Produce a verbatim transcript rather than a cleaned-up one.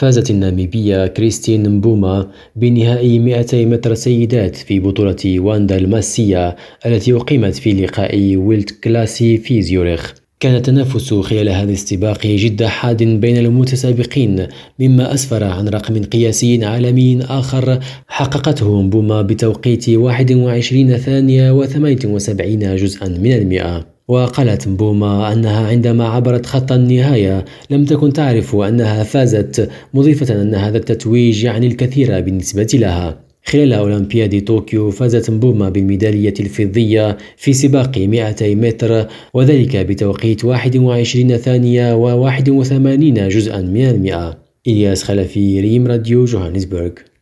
فازت الناميبية كريستين مبوما بنهائي مئتي متر سيدات في بطولة واندا الماسية التي أقيمت في لقاء ويلد كلاسي في زيورخ. كان التنافس خلال هذا السباق جد حاد بين المتسابقين، مما أسفر عن رقم قياسي عالمي آخر حققته مبوما بتوقيت واحد وعشرين ثانية وثمانية وسبعين جزءا من المئة. وقالت مبوما أنها عندما عبرت خط النهاية لم تكن تعرف أنها فازت، مضيفة أن هذا التتويج يعني الكثير بالنسبة لها. خلال أولمبياد طوكيو فازت مبوما بالميدالية الفضية في سباق مئتي متر، وذلك بتوقيت واحد وعشرين ثانية وواحد وثمانين جزءا من المئة. إلياس خلفي، ريم راديو، جوهانسبرغ.